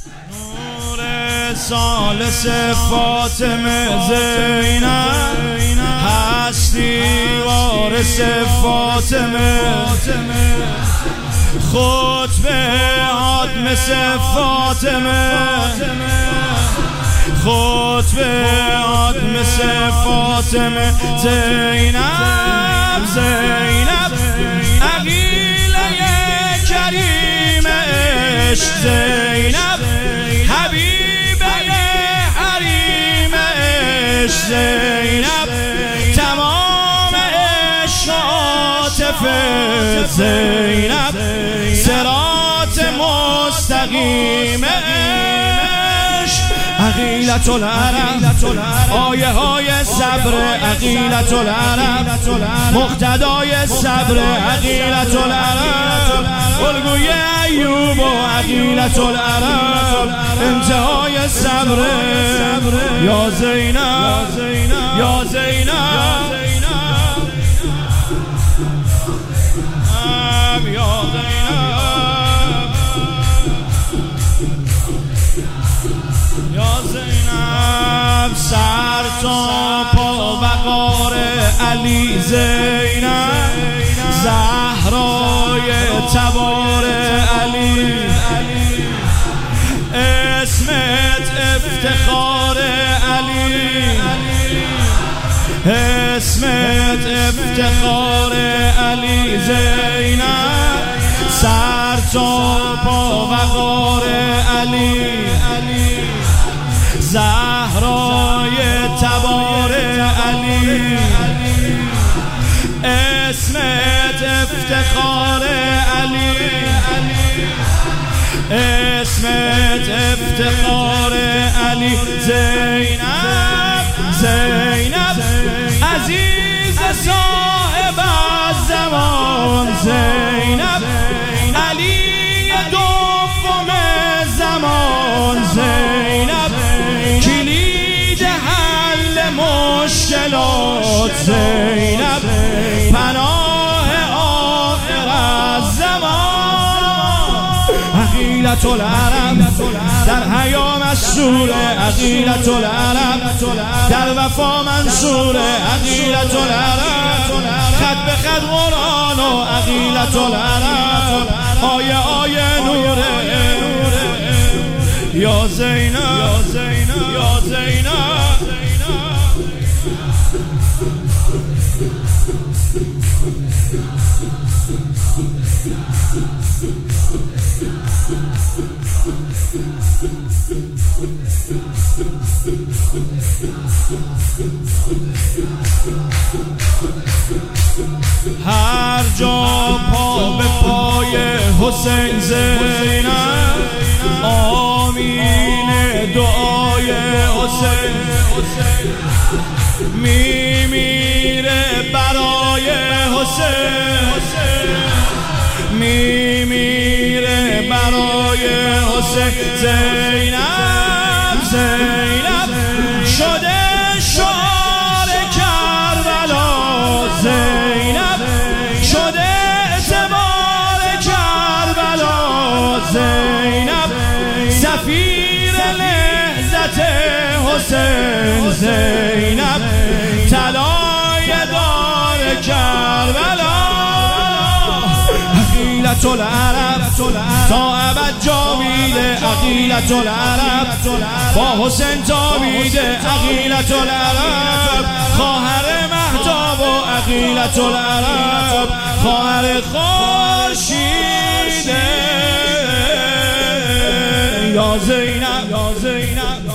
نور ثالث فاطمه زینب، هستی وارث فاطمه، خطبه آدمس فاطمه، خطبه آدمس فاطمه، زینب زینب عقیله کریم عشق، زینب حبیبه حریم عشق، زینب تمام عشق عاطفه، زینب صراط مستقیم عشق، عقیلة العرب آیه های صبر، عقیلة العرب مقتدای صبر، عقیلة العرب الگوی ایوب و عقیلة العرب انتهای صبر، یا زینب یا زینب یا زینب یا زینب، سر تا پا وقار علی، زینب زهرای تبار علی، اسمت افتخار علی، اسمت افتخار علی، زینب سر تا پا وقار علی، زهرای تبار علی، اسمت افتخار علی، اسمت افتخار علی، زینب زینب عزیز صاحب الزمان، زینب علی دوم زمان، زینب کلید حل مشکلات، زینب پناه آخر الزمان، عقیلة العرب در حیا مسئول، عقیلة العرب در وفا منصور، عقیلة العرب خط به خط قرآن و عقیلة العرب آیه آیه نوره، یا زینب یا زینب یا زینب هر جا پا به پای حسین، زینب آمین دعای حسین، میمیره برای حسین، میمیره برای حسین، زینب زینب شده شعار کربلا، زینب شده اعتبار کربلا، زینب سفیر لحظت حسین، زینب طلای دار کربلا، عقیلة العرب تا ابد جاویده، عقیلة العرب با حسین تابیده، عقیلة العرب خواهر مهتاب و عقیلة العرب خواهر خورشیده، یا زینب یا زینب